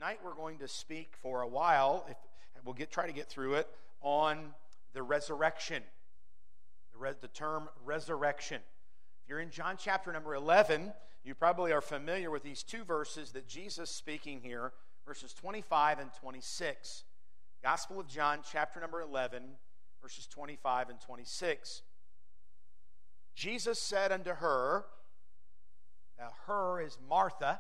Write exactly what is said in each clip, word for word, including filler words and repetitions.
tonight we're going to speak for a while, if we'll get try to get through it, on the resurrection. The, re, the term resurrection. If you're in John chapter number eleven, you probably are familiar with these two verses that Jesus is speaking here, verses twenty-five and twenty-six. Gospel of John chapter number eleven, verses twenty-five and twenty-six. Jesus said unto her, now her is Martha,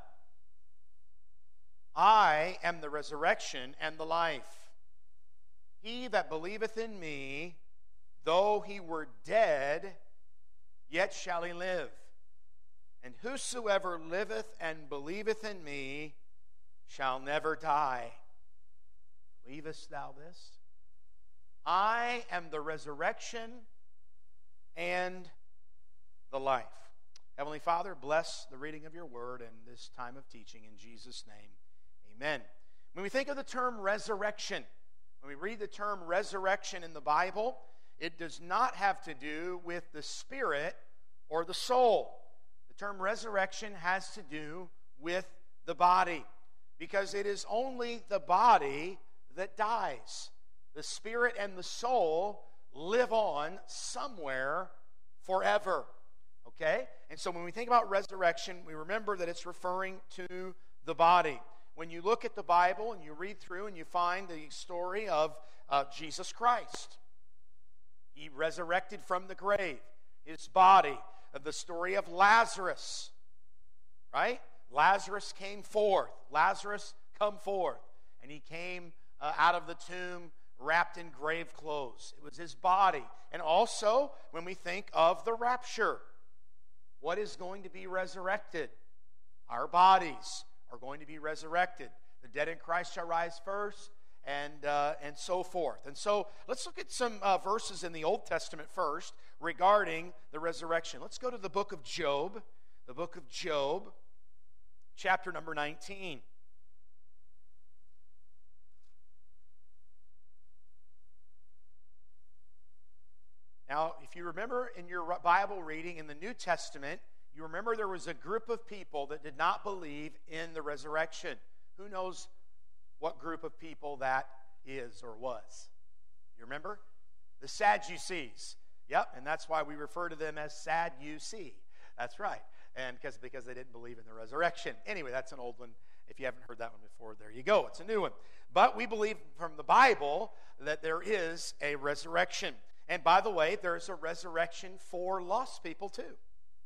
I am the resurrection and the life. He that believeth in me, though he were dead, yet shall he live. And whosoever liveth and believeth in me shall never die. Believest thou this? I am the resurrection and the life. Heavenly Father, bless the reading of your word and this time of teaching in Jesus' name. Amen. When we think of the term resurrection, when we read the term resurrection in the Bible, it does not have to do with the spirit or the soul. The term resurrection has to do with the body, because it is only the body that dies. The spirit and the soul live on somewhere forever. Okay? And so when we think about resurrection, we remember that it's referring to the body. When you look at the Bible and you read through and you find the story of uh, Jesus Christ, he resurrected from the grave, his body, of the story of Lazarus, right? Lazarus came forth. Lazarus, come forth. And he came uh, out of the tomb wrapped in grave clothes. It was his body. And also, when we think of the rapture, what is going to be resurrected? Our bodies are going to be resurrected. The dead in Christ shall rise first, and uh, and so forth. And so let's look at some uh, verses in the Old Testament first regarding the resurrection. Let's go to the book of Job, the book of Job, chapter number nineteen. Now, if you remember in your Bible reading in the New Testament, you remember there was a group of people that did not believe in the resurrection. Who knows what group of people that is or was? You remember? The Sadducees. Yep, and that's why we refer to them as Sad-U-C. That's right. And because because they didn't believe in the resurrection. Anyway, that's an old one. If you haven't heard that one before, there you go. It's a new one. But we believe from the Bible that there is a resurrection. And by the way, there's a resurrection for lost people too.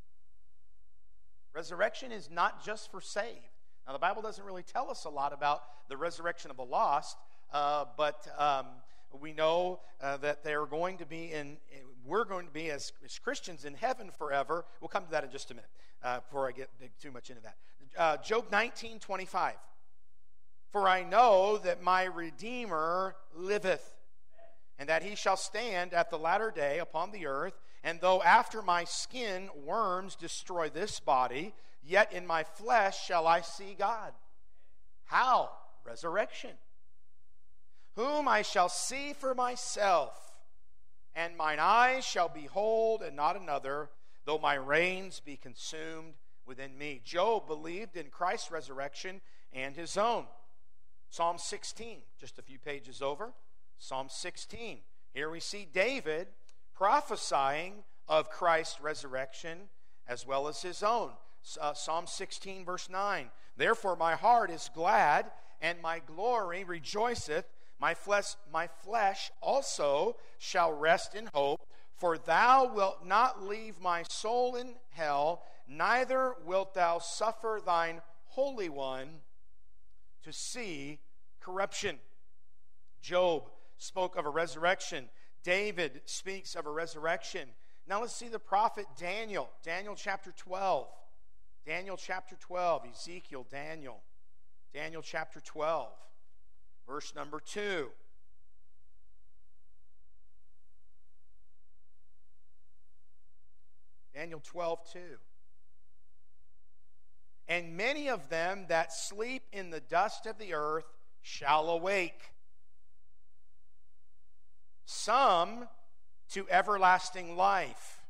Resurrection is not just for saved. Now, the Bible doesn't really tell us a lot about the resurrection of the lost, uh, but um, we know uh, that they're going to be in, we're going to be as, as Christians in heaven forever. We'll come to that in just a minute uh, before I get too much into that. Uh, Job nineteen twenty-five. For I know that my Redeemer liveth, and that he shall stand at the latter day upon the earth. And though after my skin worms destroy this body, yet in my flesh shall I see God. How? Resurrection. Whom I shall see for myself, and mine eyes shall behold, and not another, though my reins be consumed within me. Job believed in Christ's resurrection and his own. Psalm sixteen, just a few pages over. Psalm sixteen. Here we see David prophesying of Christ's resurrection as well as his own. Uh, Psalm sixteen, verse nine. Therefore my heart is glad, and my glory rejoiceth. My flesh, my flesh also shall rest in hope, for thou wilt not leave my soul in hell, neither wilt thou suffer thine Holy One to see corruption. Job spoke of a resurrection. David speaks of a resurrection. Now let's see the prophet Daniel. Daniel chapter twelve. Daniel chapter twelve. Ezekiel, Daniel. Daniel chapter twelve. Verse number two. Daniel twelve, two. And many of them that sleep in the dust of the earth shall awake, some to everlasting life.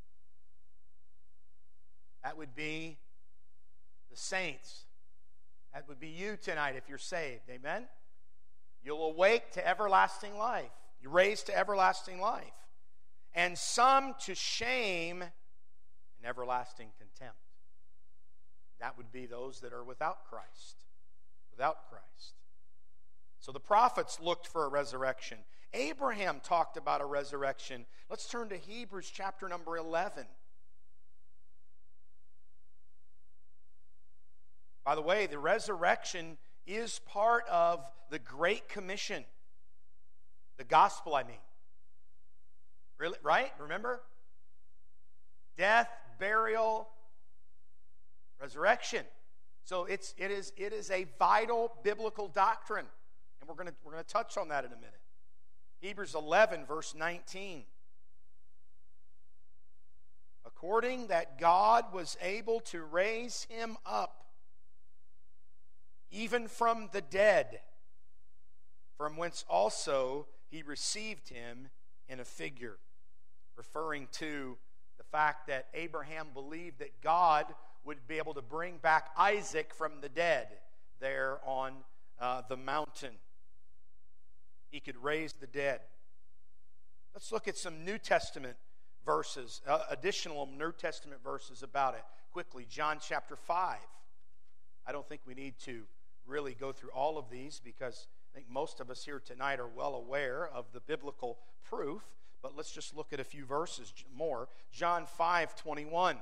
That would be the saints. That would be you tonight if you're saved. Amen? You'll awake to everlasting life. You're raised to everlasting life. And some to shame and everlasting contempt. That would be those that are without Christ. Without Christ. So the prophets looked for a resurrection. Abraham talked about a resurrection. Let's turn to Hebrews chapter number eleven. By the way, the resurrection is part of the Great Commission. The gospel, I mean. Really, right? Remember? Death, burial, resurrection. So it's it is it is a vital biblical doctrine. And we're going to we're going to touch on that in a minute. Hebrews eleven, verse nineteen. According that God was able to raise him up even from the dead, from whence also he received him in a figure, referring to the fact that Abraham believed that God would be able to bring back Isaac from the dead there on uh, the mountain. He could raise the dead. Let's look at some New Testament verses, uh, additional New Testament verses about it quickly. John chapter five. I don't think we need to really go through all of these because I think most of us here tonight are well aware of the biblical proof, but let's just look at a few verses more. John five twenty-one.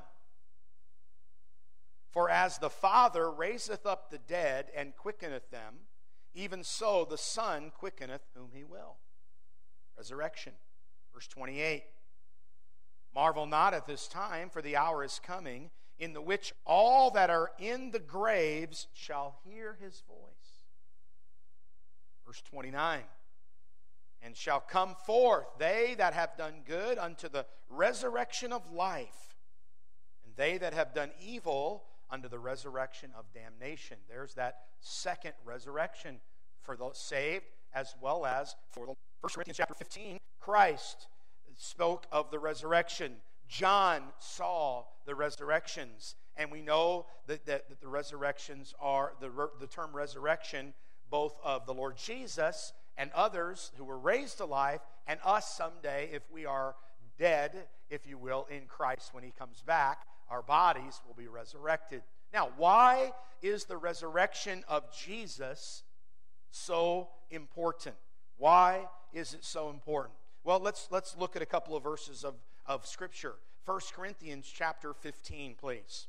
For as the Father raiseth up the dead and quickeneth them, even so the Son quickeneth whom he will. Resurrection. Verse twenty-eight. Marvel not at this time, for the hour is coming, in the which all that are in the graves shall hear his voice. Verse twenty-nine. And shall come forth they that have done good unto the resurrection of life, and they that have done evil unto the resurrection of damnation. There's that second resurrection for the saved as well as for the First Corinthians chapter fifteen. Christ spoke of the resurrection. John saw the resurrections. And we know that, that, that the resurrections are, the, the term resurrection, both of the Lord Jesus and others who were raised to life, and us someday if we are dead, if you will, in Christ when he comes back, our bodies will be resurrected. Now, why is the resurrection of Jesus so important? Why is it so important? Well, let's let's look at a couple of verses of, of Scripture. First Corinthians chapter fifteen, please.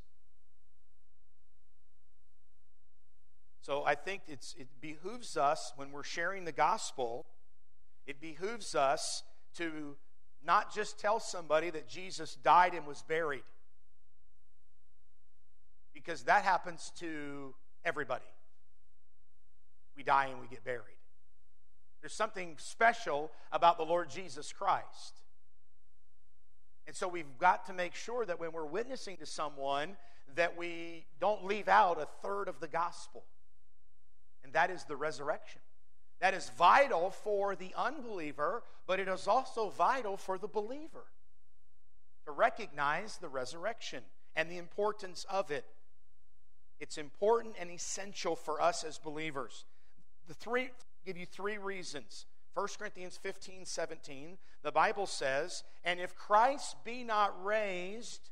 So I think it's it behooves us, when we're sharing the gospel, it behooves us to not just tell somebody that Jesus died and was buried. Because that happens to everybody. We die and we get buried. There's something special about the Lord Jesus Christ. And so we've got to make sure that when we're witnessing to someone, that we don't leave out a third of the gospel. And that is the resurrection. That is vital for the unbeliever, but it is also vital for the believer to recognize the resurrection and the importance of it. It's important and essential for us as believers. The three give you three reasons. First Corinthians fifteen, seventeen, the Bible says, and if Christ be not raised,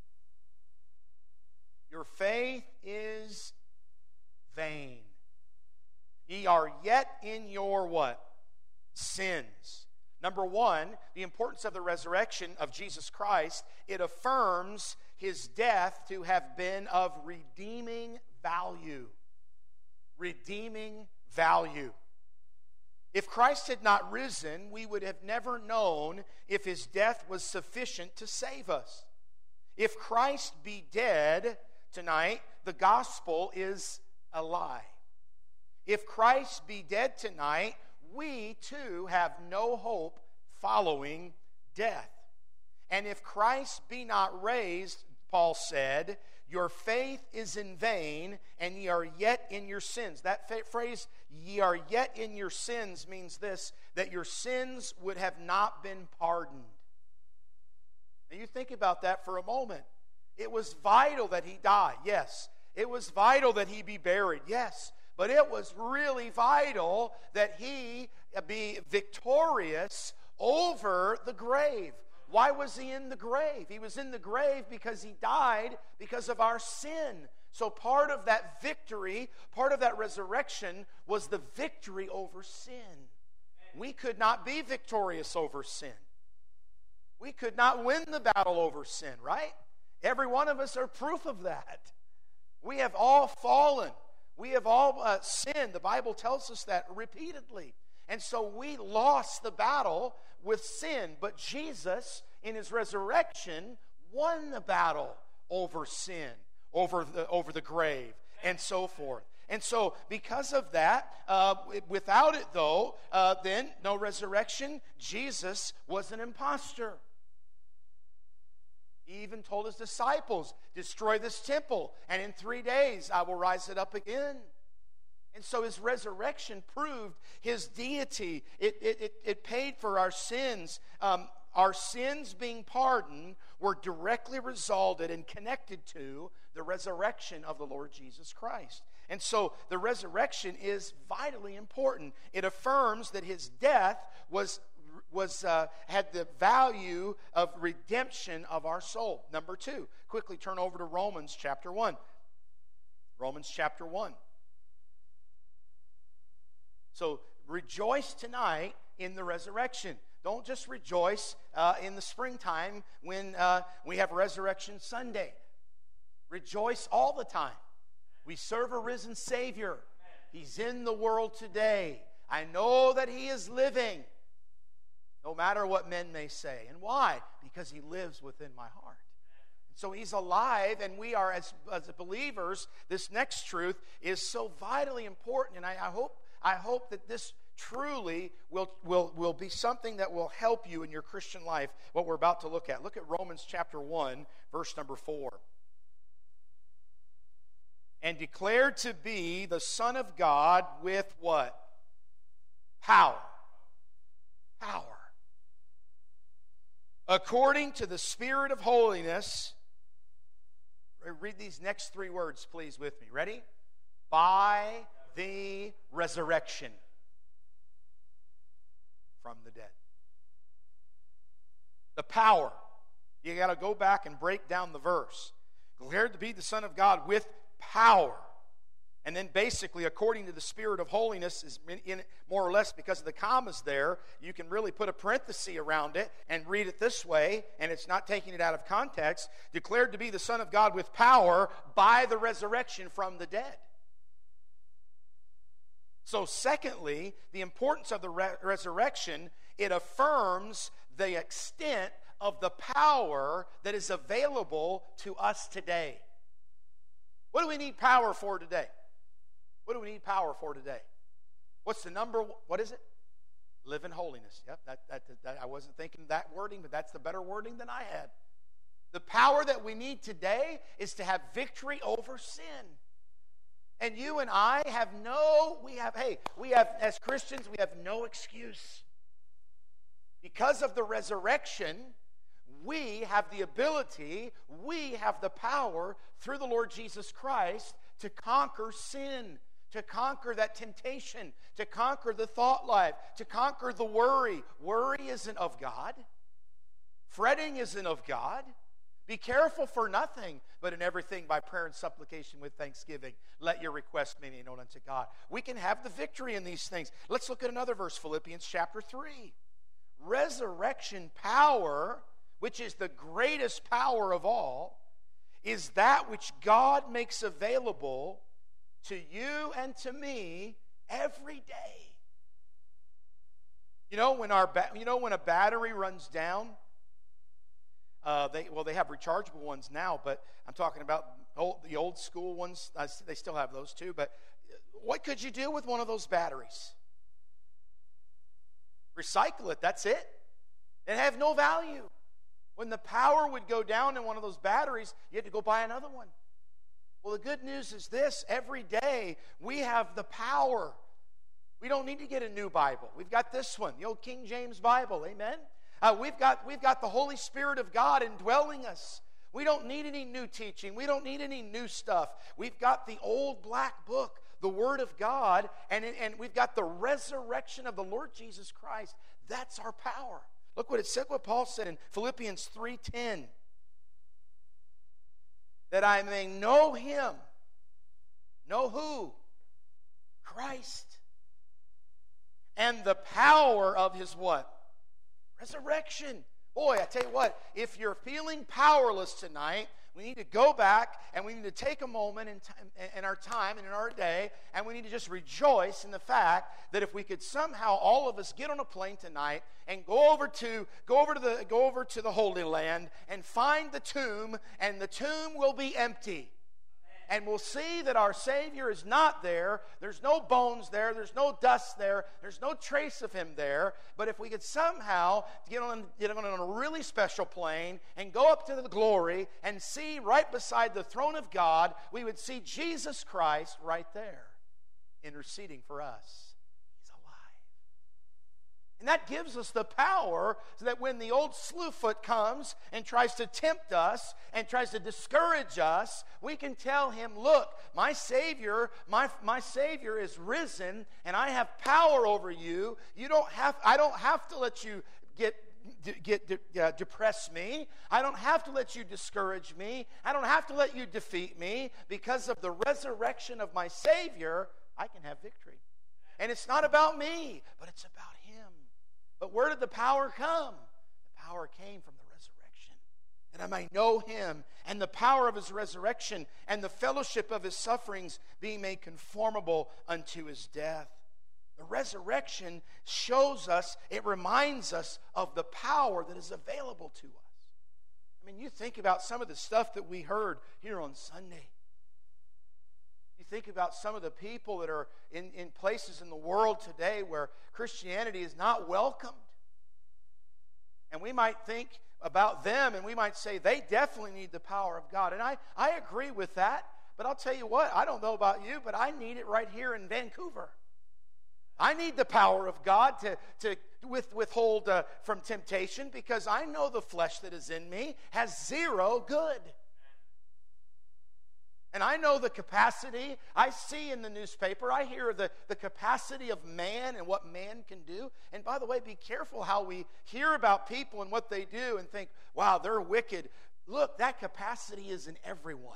your faith is vain. Ye are yet in your what? Sins. Number one, the importance of the resurrection of Jesus Christ, it affirms his death to have been of redeeming value. Redeeming value. If Christ had not risen, we would have never known if his death was sufficient to save us. If Christ be dead tonight, the gospel is a lie. If Christ be dead tonight, we too have no hope following death. And if Christ be not raised, Paul said, your faith is in vain, and ye are yet in your sins. That phrase, ye are yet in your sins, means this, that your sins would have not been pardoned. Now you think about that for a moment. It was vital that he died, yes. It was vital that he be buried, yes. But it was really vital that he be victorious over the grave. Why was he in the grave? He was in the grave because he died because of our sin. So part of that victory, part of that resurrection was the victory over sin. We could not be victorious over sin. We could not win the battle over sin, right? Every one of us are proof of that. We have all fallen. We have all uh, sinned. The Bible tells us that repeatedly. And so we lost the battle with sin. But Jesus, in his resurrection, won the battle over sin, over the, over the grave, and so forth. And so because of that, uh, without it though, uh, then no resurrection, Jesus was an imposter. He even told his disciples, destroy this temple, and in three days I will rise it up again. And so his resurrection proved his deity. It, it, it, it paid for our sins. Um, our sins being pardoned were directly resulted and connected to the resurrection of the Lord Jesus Christ. And so the resurrection is vitally important. It affirms that his death was was uh, had the value of redemption of our soul. Number two, quickly turn over to Romans chapter one. Romans chapter one. So rejoice tonight in the resurrection. Don't just rejoice uh, in the springtime when uh, we have Resurrection Sunday. Rejoice all the time. We serve a risen Savior. He's in the world today. I know that he is living, no matter what men may say. And why? Because he lives within my heart. So he's alive, and we are, as, as believers, this next truth is so vitally important. And I, I hope I hope that this truly will, will, will be something that will help you in your Christian life, what we're about to look at. Look at Romans chapter one, verse number four. And declared to be the Son of God with what? Power. Power. According to the Spirit of holiness. Read these next three words, please, with me. Ready? By the resurrection from the dead. The power. You got to go back and break down the verse. Declared to be the Son of God with power. And then basically, according to the Spirit of holiness, is in, in more or less because of the commas there, you can really put a parenthesis around it and read it this way, and it's not taking it out of context. Declared to be the Son of God with power by the resurrection from the dead. So secondly, the importance of the re- resurrection, it affirms the extent of the power that is available to us today. What do we need power for today? What do we need power for today? What's the number? What is it? Live in holiness. Yep, that, that, that, I wasn't thinking that wording, but that's the better wording than I had. The power that we need today is to have victory over sin. And you and I have no, we have, hey, we have, as Christians, we have no excuse. Because of the resurrection, we have the ability, we have the power through the Lord Jesus Christ to conquer sin, to conquer that temptation, to conquer the thought life, to conquer the worry. Worry isn't of God. Fretting isn't of God. Be careful for nothing, but in everything by prayer and supplication with thanksgiving, let your requests be made known unto God. We can have the victory in these things. Let's look at another verse, Philippians chapter three. Resurrection power, which is the greatest power of all, is that which God makes available to you and to me every day. You know when our ba- you know when a battery runs down. Uh, they well, they have rechargeable ones now, but I'm talking about old, the old school ones. Uh, they still have those too. But what could you do with one of those batteries? Recycle it. That's it. It have no value. When the power would go down in one of those batteries, you had to go buy another one. Well, the good news is this: every day we have the power. We don't need to get a new Bible. We've got this one, the old King James Bible. Amen. Uh, we've got we've got the Holy Spirit of God indwelling us. We don't need any new teaching. We don't need any new stuff. We've got the old black book, the Word of God, and, and we've got the resurrection of the Lord Jesus Christ. That's our power. Look what it said, what Paul said in Philippians three ten. That I may know Him. Know who? Christ. And the power of His what? Resurrection. Boy, I tell you what, if you're feeling powerless tonight, we need to go back and we need to take a moment in, time, in our time and in our day, and we need to just rejoice in the fact that if we could somehow all of us get on a plane tonight and go over to go over to the go over to the Holy Land and find the tomb, and the tomb will be empty. And we'll see that our Savior is not there. There's no bones there. There's no dust there. There's no trace of Him there. But if we could somehow get on, get on a really special plane and go up to the glory and see right beside the throne of God, we would see Jesus Christ right there interceding for us. He's alive. And that gives us the power so that when the old slewfoot comes and tries to tempt us and tries to discourage us, we can tell him, look, my Savior, my, my Savior is risen, and I have power over you. You don't have, I don't have to let you get get uh, depress me. I don't have to let you discourage me. I don't have to let you defeat me. Because of the resurrection of my Savior, I can have victory. And it's not about me, but it's about Him. But where did the power come? The power came from the resurrection. That I might know Him and the power of His resurrection and the fellowship of His sufferings, being made conformable unto His death. The resurrection shows us, it reminds us of the power that is available to us. I mean, you think about some of the stuff that we heard here on Sunday. You think about some of the people that are in, in places in the world today where Christianity is not welcomed. And we might think about them and we might say they definitely need the power of God. And I, I agree with that. But I'll tell you what, I don't know about you, but I need it right here in Vancouver. I need the power of God to, to with, withhold uh, from temptation, because I know the flesh that is in me has zero good. And I know the capacity. I see in the newspaper, I hear the, the capacity of man and what man can do. And by the way, be careful how we hear about people and what they do and think, wow, they're wicked. Look, that capacity is in everyone.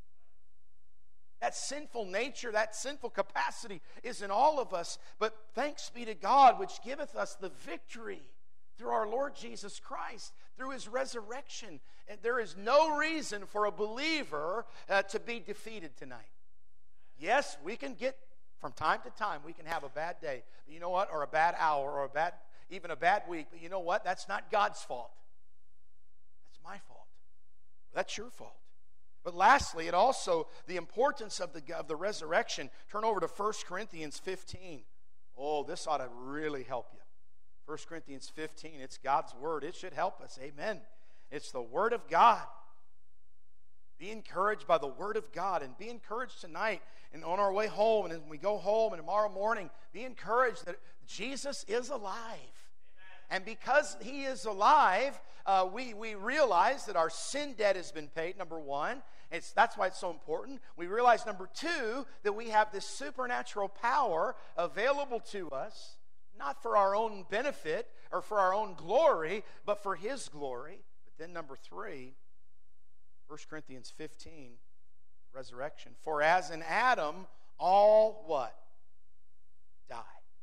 That sinful nature, that sinful capacity is in all of us. But thanks be to God, which giveth us the victory through our Lord Jesus Christ, through His resurrection. And there is no reason for a believer uh, to be defeated tonight. Yes, we can get, from time to time, we can have a bad day. But you know what? Or a bad hour, or a bad, even a bad week. But you know what? That's not God's fault. That's my fault. That's your fault. But lastly, it also, the importance of the, of the resurrection. Turn over to First Corinthians fifteen. Oh, this ought to really help you. First Corinthians fifteen, it's God's Word. It should help us. Amen. It's the Word of God. Be encouraged by the Word of God, and be encouraged tonight and on our way home, and as we go home and tomorrow morning, be encouraged that Jesus is alive. And because He is alive, uh, we, we realize that our sin debt has been paid, number one. It's, that's why it's so important. We realize, number two, that we have this supernatural power available to us, not for our own benefit or for our own glory, but for His glory. But then number three, First Corinthians fifteen, resurrection. For as in Adam, all what? Die.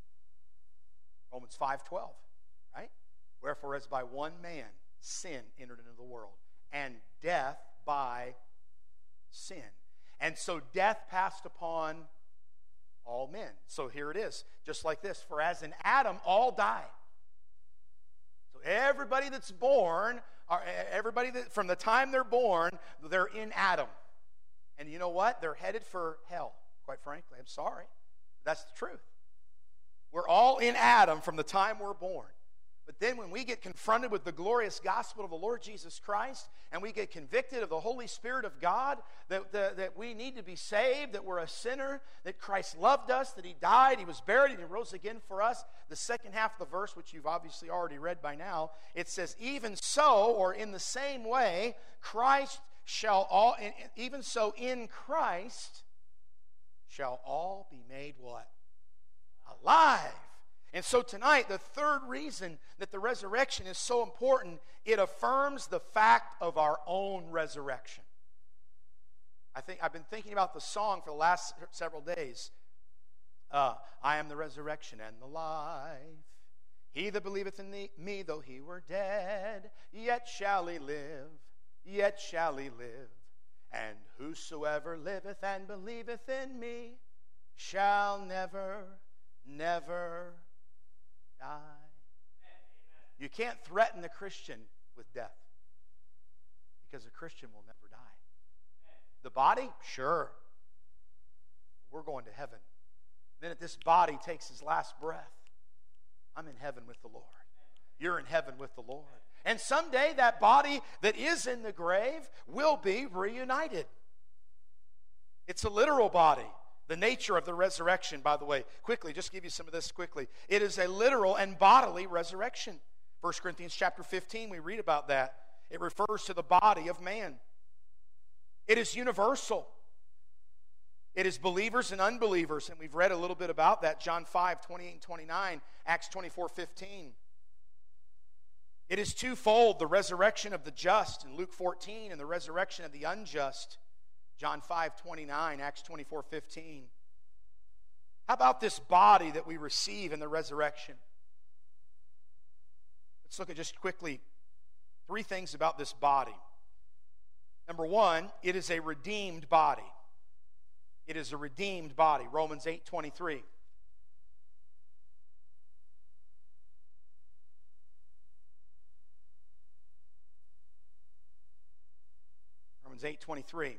Romans five twelve. Right? Wherefore, as by one man sin entered into the world, and death by sin. And so death passed upon all men. So here it is, just like this. For as in Adam, all die. So everybody that's born, or everybody that from the time they're born, they're in Adam. And you know what? They're headed for hell, quite frankly. I'm sorry. That's the truth. We're all in Adam from the time we're born. But then when we get confronted with the glorious gospel of the Lord Jesus Christ, and we get convicted of the Holy Spirit of God, that, that, that we need to be saved, that we're a sinner, that Christ loved us, that He died, He was buried, and He rose again for us, the second half of the verse, which you've obviously already read by now, it says, even so, or in the same way, Christ shall all, even so in Christ, shall all be made what? Alive. And so tonight, the third reason that the resurrection is so important, it affirms the fact of our own resurrection. I think I've been thinking about the song for the last several days. Uh, I am the resurrection and the life. He that believeth in me, though he were dead, yet shall he live, yet shall he live. And whosoever liveth and believeth in me shall never, never die. You can't threaten the Christian with death, because a Christian will never die. The body, sure. We're going to heaven. The minute this body takes his last breath, I'm in heaven with the Lord. You're in heaven with the Lord. And someday that body that is in the grave will be reunited. It's a literal body. The nature of the resurrection, by the way, quickly, just give you some of this quickly. It is a literal and bodily resurrection. First Corinthians chapter fifteen, we read about that. It refers to the body of man. It is universal. It is believers and unbelievers, and we've read a little bit about that. John five, twenty-eight and twenty-nine, Acts twenty-four, fifteen. It is twofold, the resurrection of the just in Luke fourteen and the resurrection of the unjust, John five, twenty-nine, Acts twenty-four, fifteen. How about this body that we receive in the resurrection? Let's look at just quickly three things about this body. Number one, it is a redeemed body. It is a redeemed body. Romans eight, twenty-three. Romans eight, twenty-three.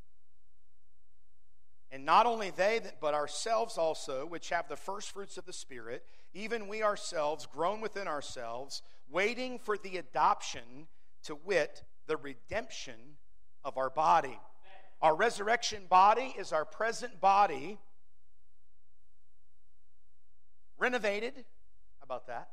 And not only they, but ourselves also, which have the first fruits of the Spirit, even we ourselves, groan within ourselves, waiting for the adoption, to wit, the redemption of our body. Our resurrection body is our present body, renovated. How about that?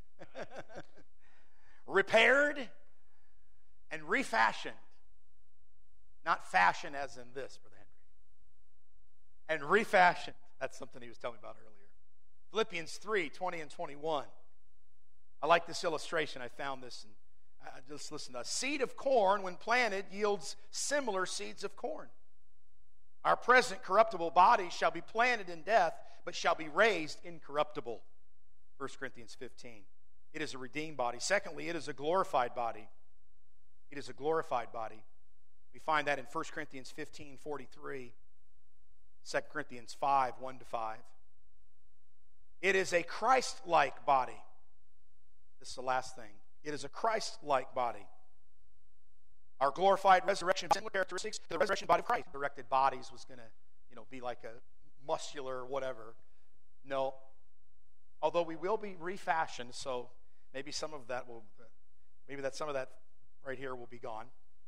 Repaired and refashioned. Not fashion as in this, Brother Henry. And refashioned. That's something he was telling me about earlier. Philippians three, twenty and twenty-one. I like this illustration. I found this. And I just listen. A seed of corn, when planted, yields similar seeds of corn. Our present corruptible body shall be planted in death, but shall be raised incorruptible. First Corinthians fifteen. It is a redeemed body. Secondly, it is a glorified body. It is a glorified body. We find that in First Corinthians fifteen, forty-three. Second Corinthians five, one to five. It is a Christ-like body. This is the last thing. It is a Christ-like body. Our glorified resurrection similar characteristics to the resurrection body of Christ. Resurrected bodies was going to, you know, be like a muscular whatever. No. Although we will be refashioned, so maybe some of that will, maybe that some of that right here will be gone.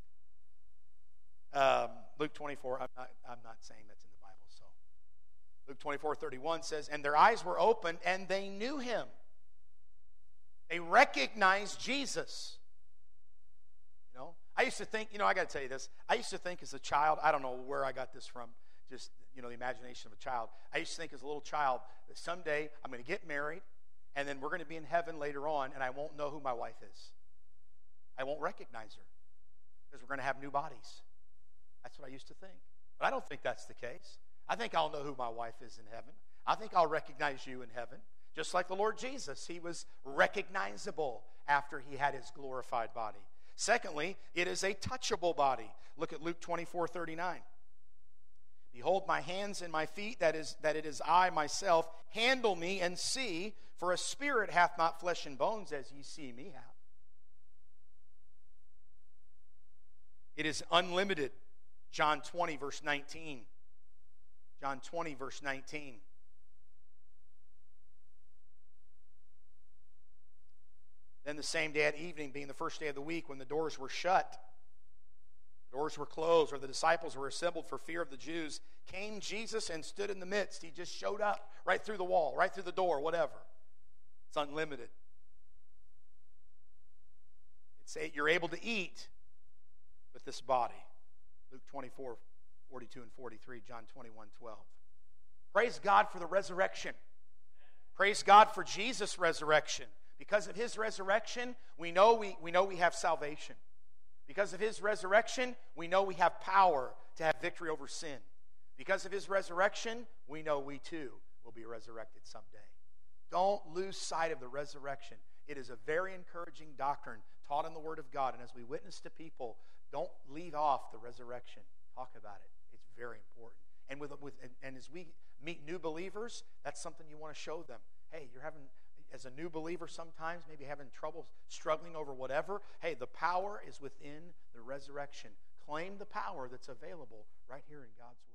Um, Luke twenty-four. I'm not. I'm not saying that's in the Bible. So Luke twenty-four, thirty-one says, "And their eyes were opened, and they knew him." They recognized Jesus. You know, I used to think, you know, I got to tell you this. I used to think as a child, I don't know where I got this from, just, you know, the imagination of a child. I used to think as a little child that someday I'm going to get married, and then we're going to be in heaven later on, and I won't know who my wife is. I won't recognize her because we're going to have new bodies. That's what I used to think. But I don't think that's the case. I think I'll know who my wife is in heaven. I think I'll recognize you in heaven. Just like the Lord Jesus, he was recognizable after he had his glorified body. Secondly, it is a touchable body. Look at Luke twenty-four, thirty-nine. "Behold my hands and my feet, that is, that it is I myself. Handle me and see, for a spirit hath not flesh and bones as ye see me have." It is unlimited. John twenty, verse nineteen. John twenty, verse nineteen. "Then the same day at evening, being the first day of the week, when the doors were shut, the doors were closed, or the disciples were assembled for fear of the Jews, came Jesus and stood in the midst." He just showed up right through the wall, right through the door, whatever. It's unlimited. It's a, you're able to eat with this body. Luke twenty-four, forty-two and forty-three, John twenty-one, twelve. Praise God for the resurrection. Praise God for Jesus' resurrection. Because of his resurrection, we know we, we know we have salvation. Because of his resurrection, we know we have power to have victory over sin. Because of his resurrection, we know we too will be resurrected someday. Don't lose sight of the resurrection. It is a very encouraging doctrine taught in the Word of God. And as we witness to people, don't leave off the resurrection. Talk about it. It's very important. And with, with and, and as we meet new believers, that's something you want to show them. Hey, you're having, as a new believer sometimes, maybe having trouble struggling over whatever. Hey, the power is within the resurrection. Claim the power that's available right here in God's Word.